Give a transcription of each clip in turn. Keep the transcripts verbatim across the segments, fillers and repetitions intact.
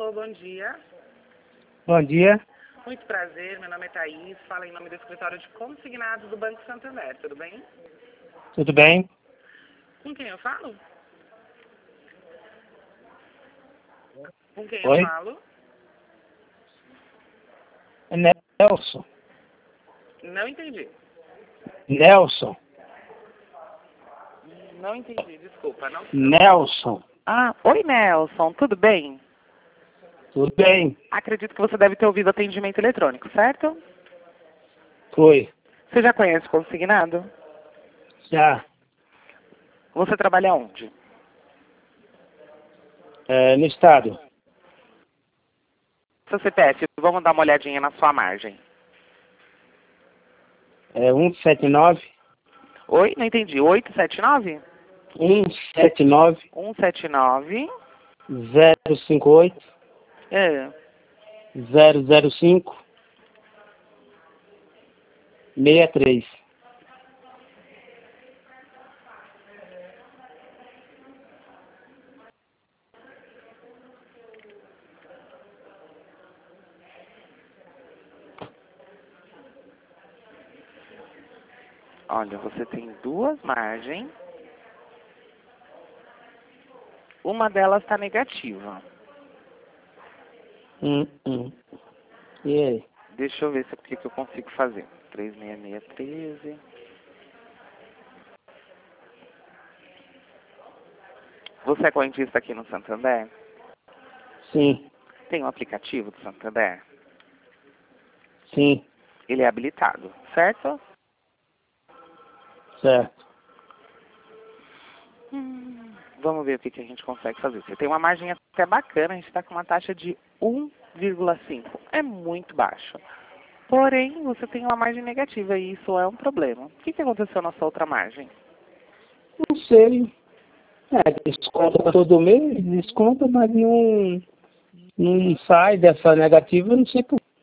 Alô, bom dia. Bom dia. Muito prazer, meu nome é Thaís, falo em nome do escritório de consignados do Banco Santander, tudo bem? Tudo bem? Com quem eu falo? Com quem eu Oi? falo? Nelson. Não entendi. Nelson. Não entendi, desculpa. Não... Nelson. Ah, oi Nelson, tudo bem? Tudo bem? Acredito que você deve ter ouvido atendimento eletrônico, certo? Foi. Você já conhece o consignado? Já. Você trabalha onde? É, no estado. Seu C P F, vamos dar uma olhadinha na sua margem. É um sete nove. Oi, não entendi. oito sete nove? um sete nove. um sete nove. zero cinco oito. É. zero zero cinco. seis três. Olha, você tem duas margens. Uma delas está negativa. Hum, hum. E aí? Deixa eu ver se o que, que eu consigo fazer. três seis seis um três. Você é correntista aqui no Santander? Sim. Tem um aplicativo do Santander? Sim. Ele é habilitado, certo? Certo. Hum, vamos ver o que, que a gente consegue fazer. Você tem uma margem até bacana, a gente está com uma taxa de um vírgula cinco. É muito baixo. Porém, você tem uma margem negativa e isso é um problema. O que, que aconteceu na sua outra margem? Não sei. É, desconta todo mês, desconta, mas não, não sai dessa negativa, não sei por quê.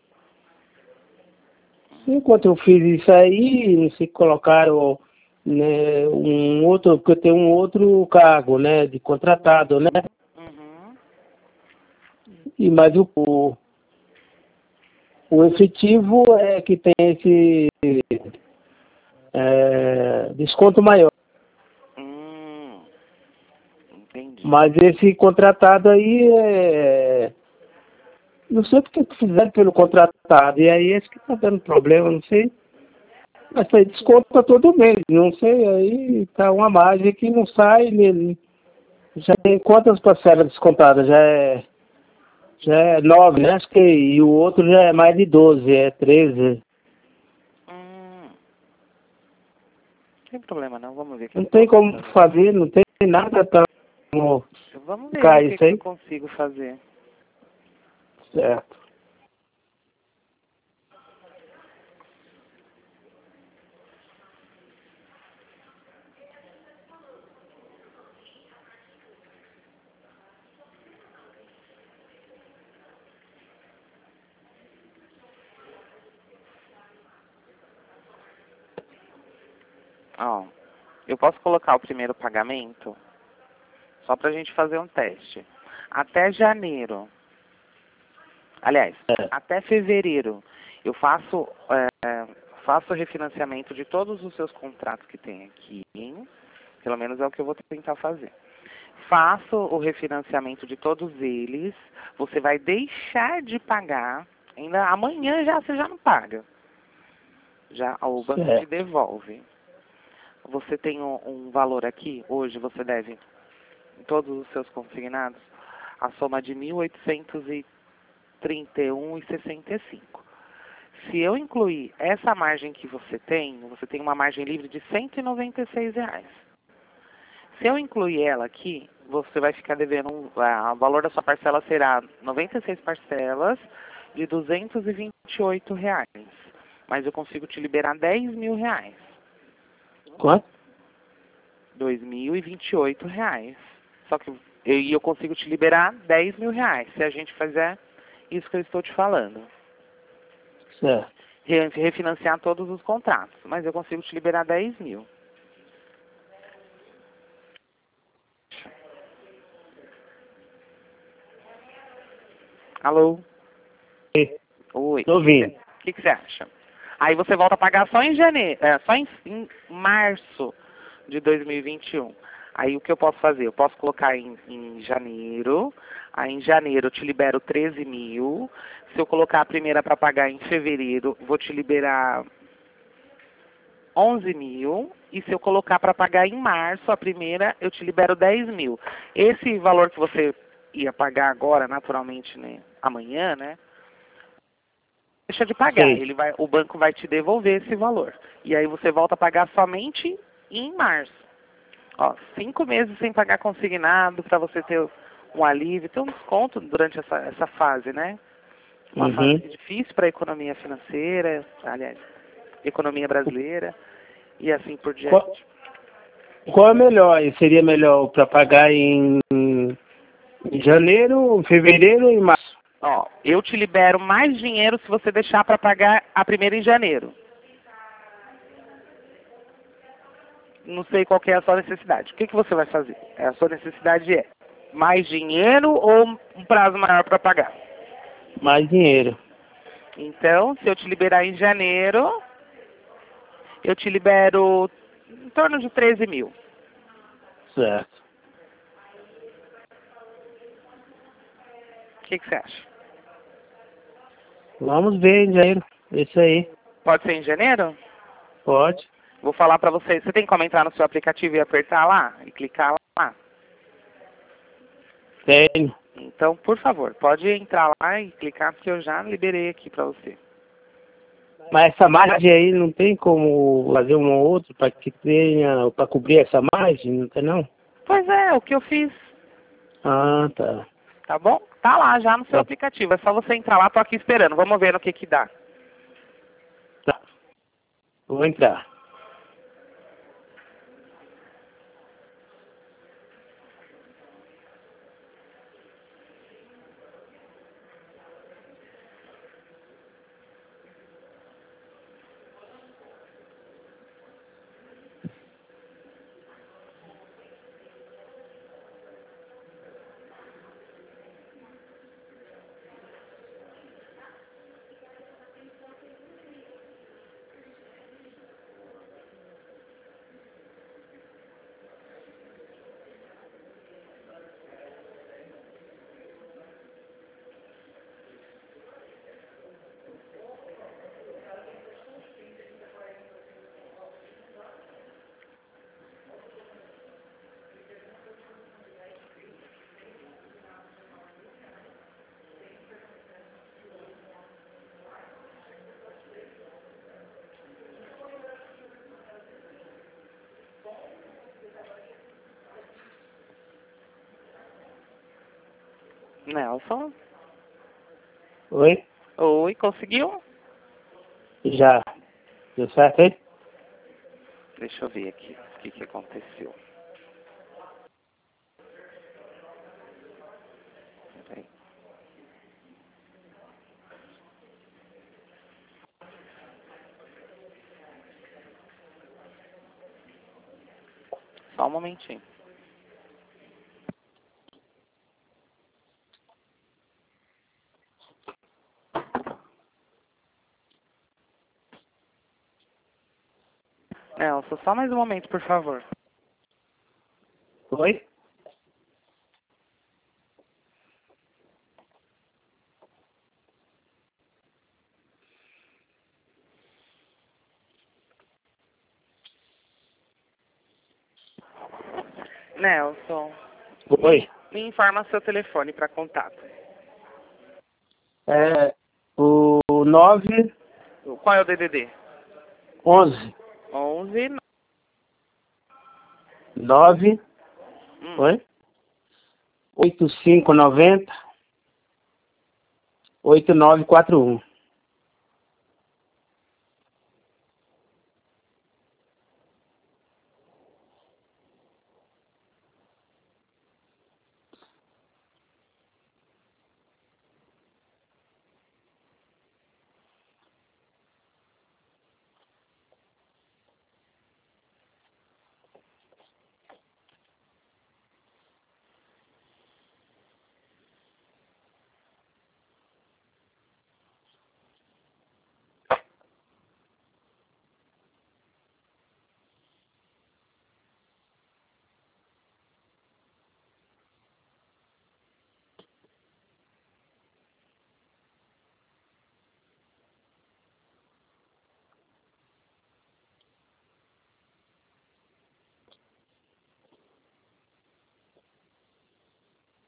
Enquanto eu fiz isso aí, não sei, colocaram, né, um outro, porque eu tenho um outro cargo, né, de contratado, né? Uhum. E, mas o, o, o efetivo é que tem esse é, desconto maior. Hum, entendi. Mas esse contratado aí, é, não sei porque que fizeram pelo contratado. E aí esse que tá dando problema, não sei. Mas tem desconto para todo mês, não sei. Aí tá uma margem que não sai. Né, já tem quantas parcelas descontadas? Já é, já é nove, né? Acho que, e o outro já é mais de doze, é treze. Hum, não tem problema não, vamos ver o que Não eu tem posso como fazer. fazer, não tem nada para Vamos ver ficar o que, isso que eu aí. consigo fazer. Certo. Ó, eu posso colocar o primeiro pagamento só para a gente fazer um teste. Até janeiro, aliás, É. até fevereiro, eu faço, é, faço o refinanciamento de todos os seus contratos que tem aqui. Pelo menos é o que eu vou tentar fazer. Faço o refinanciamento de todos eles. Você vai deixar de pagar. Ainda amanhã já você já não paga. Já o banco te Certo. devolve. Você tem um, um valor aqui, hoje você deve, em todos os seus consignados, a soma de mil oitocentos e trinta e um reais e sessenta e cinco centavos. Se eu incluir essa margem que você tem, você tem uma margem livre de cento e noventa e seis reais. Se eu incluir ela aqui, você vai ficar devendo, um, a, o valor da sua parcela será noventa e seis parcelas de duzentos e vinte e oito reais. Mas eu consigo te liberar dez mil reais. Quanto? dois mil e vinte e oito reais. Só que eu, eu consigo te liberar dez mil reais, se a gente fizer isso que eu estou te falando. Certo. Re- Refinanciar todos os contratos. Mas eu consigo te liberar dez mil. Alô? Oi. Oi. Tô ouvindo. O que, que você acha? Aí você volta a pagar só em janeiro, é, só em, em março de dois mil e vinte e um. Aí o que eu posso fazer? Eu posso colocar em, em janeiro, aí em janeiro eu te libero treze mil. Se eu colocar a primeira para pagar em fevereiro, vou te liberar onze mil. E se eu colocar para pagar em março, a primeira, eu te libero dez mil. Esse valor que você ia pagar agora, naturalmente, né, amanhã, né? Deixa de pagar, Sei. ele vai, o banco vai te devolver esse valor. E aí você volta a pagar somente em março. Ó, cinco meses sem pagar consignado para você ter um alívio, ter um desconto durante essa, essa fase, né? Uma fase Uhum. difícil para a economia financeira, aliás, economia brasileira e assim por Qual, diante. qual é melhor? Seria melhor para pagar em, em janeiro, fevereiro e março? Ó, eu te libero mais dinheiro se você deixar para pagar a primeira em janeiro. Não sei qual que é a sua necessidade. O que, que você vai fazer? A sua necessidade é mais dinheiro ou um prazo maior para pagar? Mais dinheiro. Então, se eu te liberar em janeiro, eu te libero em torno de treze mil. Certo. O que, que você acha? Vamos ver em janeiro. Isso aí. Pode ser em janeiro? Pode. Vou falar para você. Você tem como entrar no seu aplicativo e apertar lá? E clicar lá? Tenho. Então, por favor, pode entrar lá e clicar, porque eu já liberei aqui para você. Mas essa margem aí não tem como fazer um ou outro para que tenha, para cobrir essa margem, não tem não? Pois é, o que eu fiz. Ah, tá. Tá bom? Tá lá já no seu Tá. aplicativo. É só você entrar lá, tô aqui esperando. Vamos ver no que que dá. Tá. Vou entrar. Nelson? Oi? Oi, conseguiu? Já. Deu certo aí? Deixa eu ver aqui o que que aconteceu. Peraí. Só um momentinho. Nelson, só mais um momento, por favor. Oi? Nelson, Oi? me informa seu telefone para contato. É o nove Qual é o D D D? onze onze. nove Hum. Oi? oito cinco nove zero oito nove quatro um.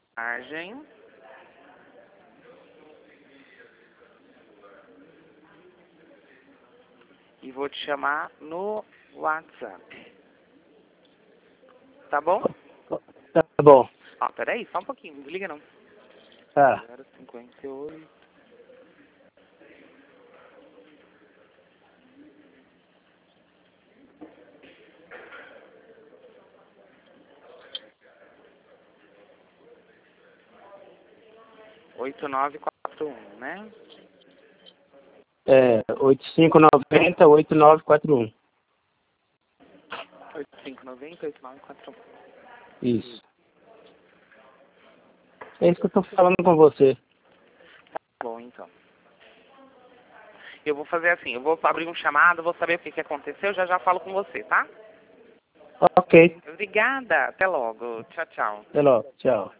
mensagem. E vou te chamar no WhatsApp. Tá bom? Tá bom. Ah, peraí, só um pouquinho, não desliga não. Tá. zero cinquenta e oito. oito nove quatro um, né? É, oito cinco nove zero, oito nove quatro um. oito cinco nove zero, oito nove quatro um. Isso. É isso que eu tô falando com você. Tá bom, então. Eu vou fazer assim, eu vou abrir um chamado, vou saber o que, que aconteceu, já já falo com você, tá? Ok. Obrigada, até logo. Tchau, tchau. Até logo. Tchau.